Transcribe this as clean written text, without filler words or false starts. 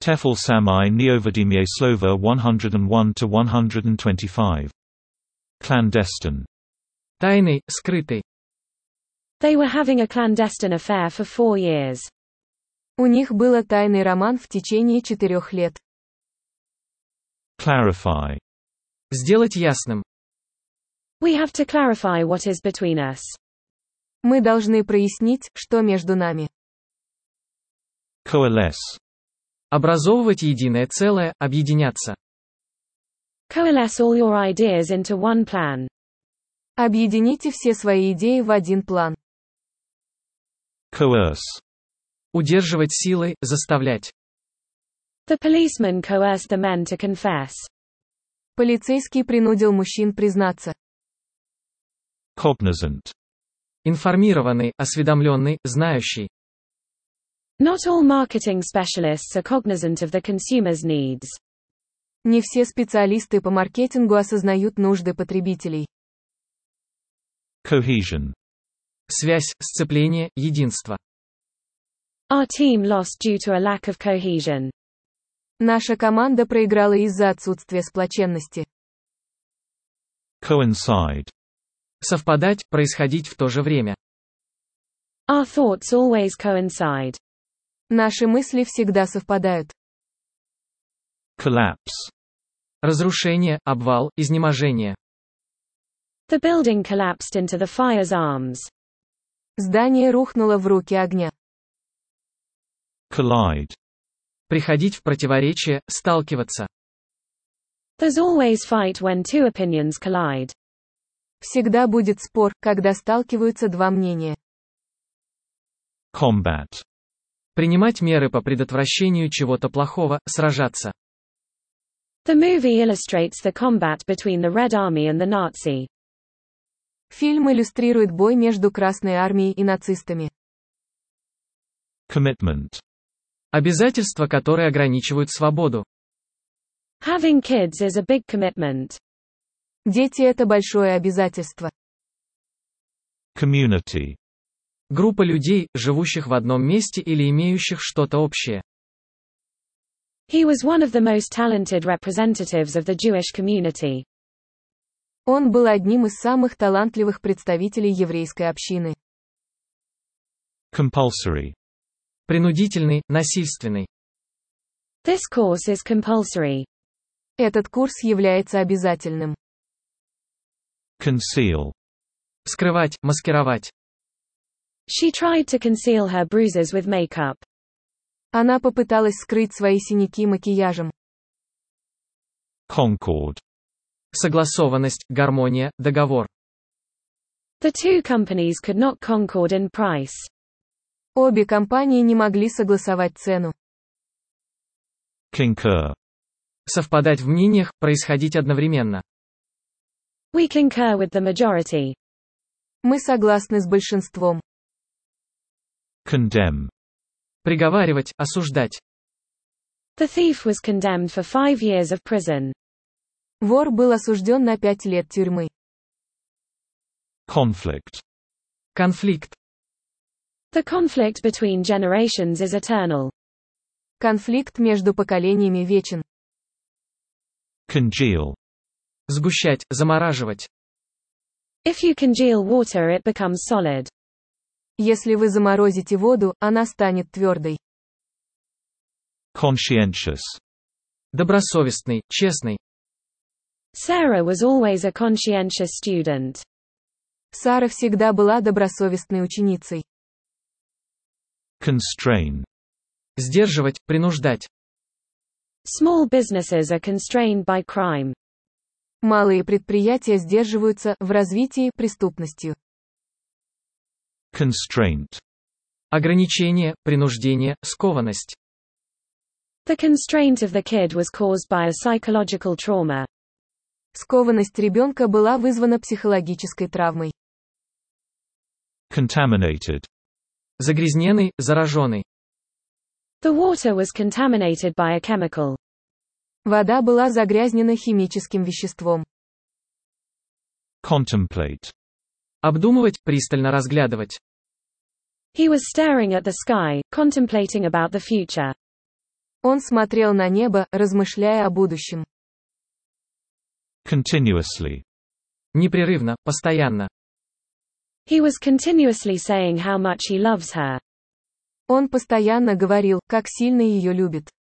Tefl Samai Neovodimie Slova 101–125. Clandestine. Тайный, скрытый. They were having a clandestine affair for 4 years. У них был тайный роман в течение 4 лет. Clarify. Сделать ясным. We have to clarify what is between us. Мы должны прояснить, что между нами. Coalesce. Образовывать единое целое, объединяться. Coalesce all your ideas into one plan. Объедините все свои идеи в один план. Coerce. Удерживать силой, заставлять. The policeman coerced the men to confess. Полицейский принудил мужчин признаться. Cognizant. Информированный, осведомленный, знающий. Not all marketing specialists are cognizant of the consumer's needs. Не все специалисты по маркетингу осознают нужды потребителей. Cohesion. Связь, сцепление, единство. Our team lost due to a lack of cohesion. Наша команда проиграла из-за отсутствия сплоченности. Coincide. Совпадать, происходить в то же время. Our thoughts always coincide. Наши мысли всегда совпадают. Collapse. Разрушение, обвал, изнеможение. The building collapsed into the fire's arms. Здание рухнуло в руки огня. Collide. Приходить в противоречие, сталкиваться. There's always fight when two opinions collide. Всегда будет спор, когда сталкиваются два мнения. Combat. Принимать меры по предотвращению чего-то плохого, сражаться. The movie illustrates the combat between the Red Army and the Nazi. Фильм иллюстрирует бой между Красной армией и нацистами. Commitment. Обязательства, которые ограничивают свободу. Having kids is a big commitment. Дети – это большое обязательство. Community. Группа людей, живущих в одном месте или имеющих что-то общее. He was one of the most talented representatives of the Jewish community. Он был одним из самых талантливых представителей еврейской общины. Compulsory. Принудительный, насильственный. This course is compulsory. Этот курс является обязательным. Conceal. Скрывать, маскировать. She tried to conceal her bruises with makeup. Она попыталась скрыть свои синяки макияжем. Concord. Согласованность, гармония, договор. The two companies could not concord in price. Обе компании не могли согласовать цену. Concur. Совпадать в мнениях, происходить одновременно. We concur with the majority. Мы согласны с большинством. Condemn. Приговаривать, осуждать. The thief was condemned for 5 years of prison. Вор был осужден на 5 лет тюрьмы. Conflict. Конфликт. The conflict between generations is eternal. Конфликт между поколениями вечен. Congeal. Сгущать, замораживать. If you congeal water, it becomes solid. Если вы заморозите воду, она станет твердой. Conscientious. Добросовестный, честный. Sarah was always a conscientious student. Сара всегда была добросовестной ученицей. Constrain. Сдерживать, принуждать. Small businesses are constrained by crime. Малые предприятия сдерживаются в развитии преступностью. Constraint. Ограничение, принуждение, скованность. The constraint of the kid was caused by a psychological trauma. Скованность ребенка была вызвана психологической травмой. Contaminated. Загрязненный, зараженный. The water was contaminated by a chemical. Вода была загрязнена химическим веществом. Contemplate. Обдумывать, пристально разглядывать. He was staring at the sky, contemplating about the future. Он смотрел на небо, размышляя о будущем. Continuously. Непрерывно, постоянно. He was continuously saying how much he loves her. Он постоянно говорил, как сильно ее любит.